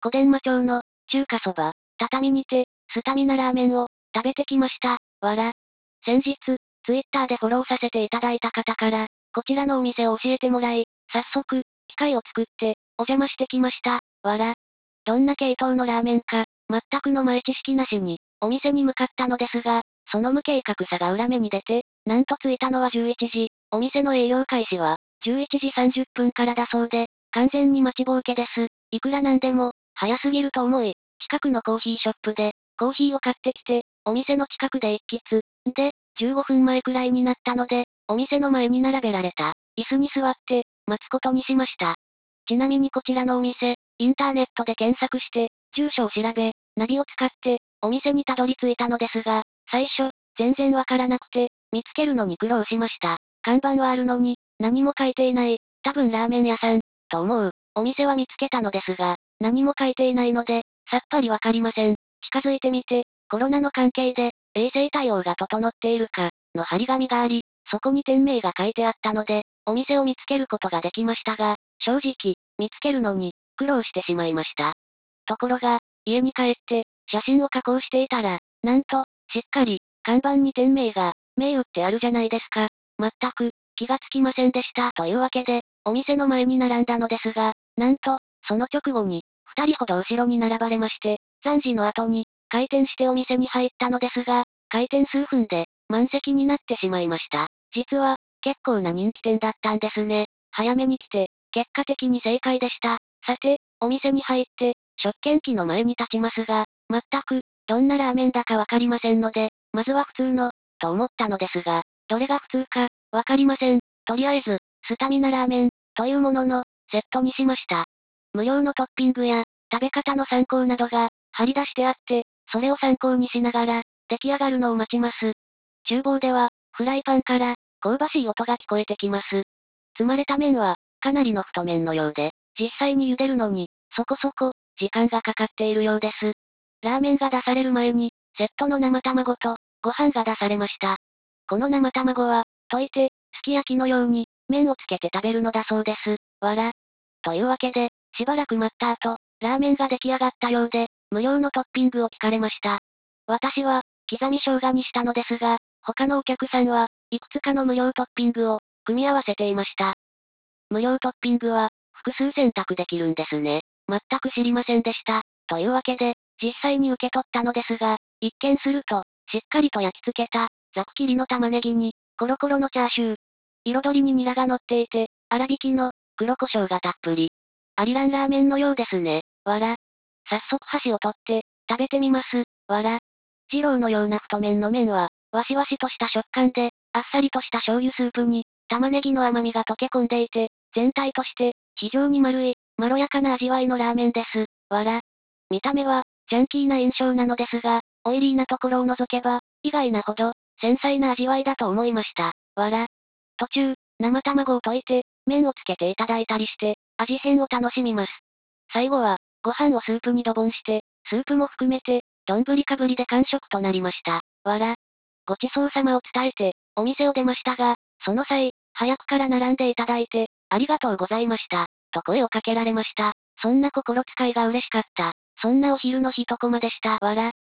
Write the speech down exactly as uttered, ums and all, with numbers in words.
小伝馬町の、中華そば、畳にて、スタミナラーメンを、食べてきました。わら。先日、ツイッターでフォローさせていただいた方から、こちらのお店を教えてもらい、早速、機械を作って、お邪魔してきました。わら。どんな系統のラーメンか、全くの前知識なしに、お店に向かったのですが、その無計画さが裏目に出て、なんと着いたのはじゅういちじ、お店の営業開始は、じゅういちじさんじゅっぷんからだそうで、完全に待ちぼうけです。いくらなんでも、早すぎると思い、近くのコーヒーショップで、コーヒーを買ってきて、お店の近くで一喫。で、じゅうごふんまえくらいになったので、お店の前に並べられた、椅子に座って、待つことにしました。ちなみにこちらのお店、インターネットで検索して、住所を調べ、ナビを使って、お店にたどり着いたのですが、最初、全然わからなくて、見つけるのに苦労しました。看板はあるのに、何も書いていない、多分ラーメン屋さん、と思う。お店は見つけたのですが、何も書いていないので、さっぱりわかりません。近づいてみて、コロナの関係で、衛生対応が整っているか、の張り紙があり、そこに店名が書いてあったので、お店を見つけることができましたが、正直、見つけるのに、苦労してしまいました。ところが、家に帰って、写真を加工していたら、なんと、しっかり、看板に店名が、銘打ってあるじゃないですか。全く、気がつきませんでした。というわけで、お店の前に並んだのですが、なんと、その直後に、二人ほど後ろに並ばれまして、残時の後に、開店してお店に入ったのですが、開店数分で、満席になってしまいました。実は、結構な人気店だったんですね。早めに来て、結果的に正解でした。さて、お店に入って、食券機の前に立ちますが、全く、どんなラーメンだかわかりませんので、まずは普通の、と思ったのですが、どれが普通か、わかりません。とりあえず、スタミナラーメン、というものの、セットにしました。無料のトッピングや、食べ方の参考などが、張り出してあって、それを参考にしながら、出来上がるのを待ちます。厨房では、フライパンから、香ばしい音が聞こえてきます。積まれた麺は、かなりの太麺のようで、実際に茹でるのに、そこそこ、時間がかかっているようです。ラーメンが出される前に、セットの生卵と、ご飯が出されました。この生卵は、溶いて、すき焼きのように、麺をつけて食べるのだそうです。わら。というわけで、しばらく待った後、ラーメンが出来上がったようで、無料のトッピングを聞かれました。私は、刻み生姜にしたのですが、他のお客さんは、いくつかの無料トッピングを、組み合わせていました。無料トッピングは、複数選択できるんですね。全く知りませんでした。というわけで、実際に受け取ったのですが、一見すると、しっかりと焼き付けた、ざく切りの玉ねぎに、コロコロのチャーシュー。彩りにニラが乗っていて、粗挽きの、黒胡椒がたっぷり。アリランラーメンのようですね。わら。早速箸を取って、食べてみます。わら。二郎のような太麺の麺は、わしわしとした食感で、あっさりとした醤油スープに、玉ねぎの甘みが溶け込んでいて、全体として、非常に丸い、まろやかな味わいのラーメンです。わら。見た目は、ジャンキーな印象なのですが、オイリーなところを除けば、意外なほど、繊細な味わいだと思いました。わら。途中、生卵を溶いて、麺をつけていただいたりして、味変を楽しみます。最後は、ご飯をスープにドボンして、スープも含めて、丼かぶりで完食となりました。わら。ごちそうさまを伝えて、お店を出ましたが、その際、早くから並んでいただいて、ありがとうございました、と声をかけられました。そんな心遣いが嬉しかった。そんなお昼の一コマでした。わら。